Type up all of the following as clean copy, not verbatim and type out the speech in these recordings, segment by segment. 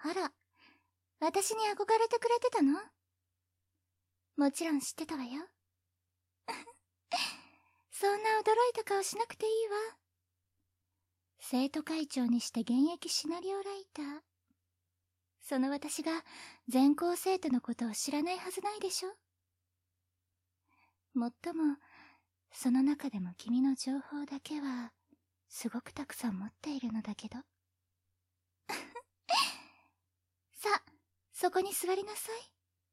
あら、私に憧れてくれてたの？もちろん知ってたわよ。そんな驚いた顔しなくていいわ。生徒会長にして現役シナリオライター。その私が全校生徒のことを知らないはずないでしょ。もっとも、その中でも君の情報だけは、すごくたくさん持っているのだけど。さあ、そこに座りなさい。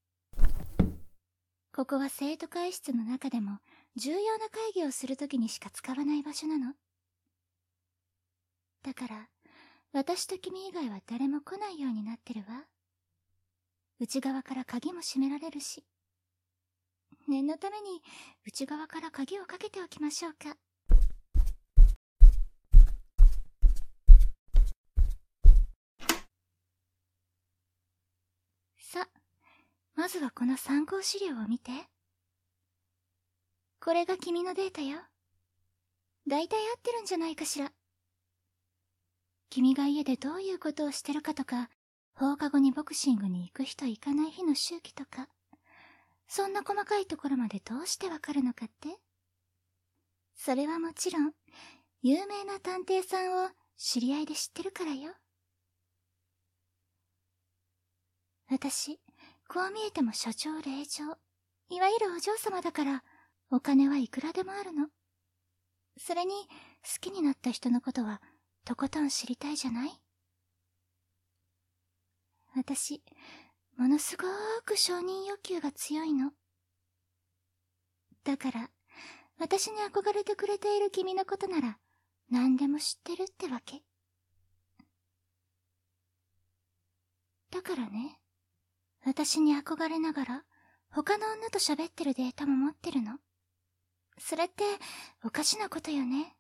ここは生徒会室の中でも重要な会議をするときにしか使わない場所なの。だから、私と君以外は誰も来ないようになってるわ。内側から鍵も閉められるし。念のために内側から鍵をかけておきましょうか。さ、まずはこの参考資料を見て。これが君のデータよ。だいたい合ってるんじゃないかしら。君が家でどういうことをしてるかとか、放課後にボクシングに行く日と行かない日の周期とか、そんな細かいところまでどうしてわかるのかって？それはもちろん、有名な探偵さんを知り合いで知ってるからよ。私、こう見えても所長令嬢。いわゆるお嬢様だから、お金はいくらでもあるの。それに、好きになった人のことは、とことん知りたいじゃない？私、ものすごーく承認欲求が強いの。だから、私に憧れてくれている君のことなら、何でも知ってるってわけ。だからね、私に憧れながら、他の女と喋ってるデータも持ってるの。それって、おかしなことよね。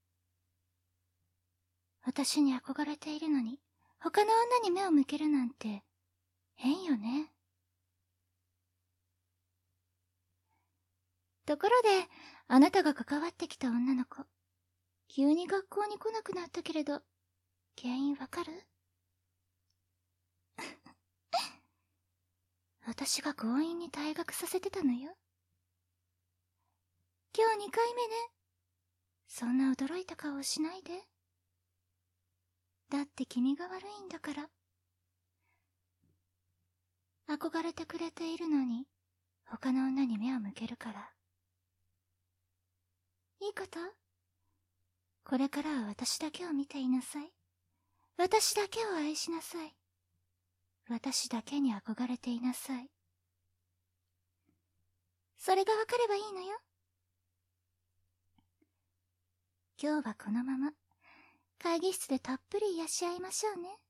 私に憧れているのに、他の女に目を向けるなんて、変よね。ところで、あなたが関わってきた女の子、急に学校に来なくなったけれど、原因わかる？私が強引に退学させてたのよ。今日2回目ね。そんな驚いた顔をしないで。だって君が悪いんだから。憧れてくれているのに、他の女に目を向けるから。いいこと？これからは私だけを見ていなさい。私だけを愛しなさい。私だけに憧れていなさい。それがわかればいいのよ。今日はこのまま、会議室でたっぷり癒し合いましょうね。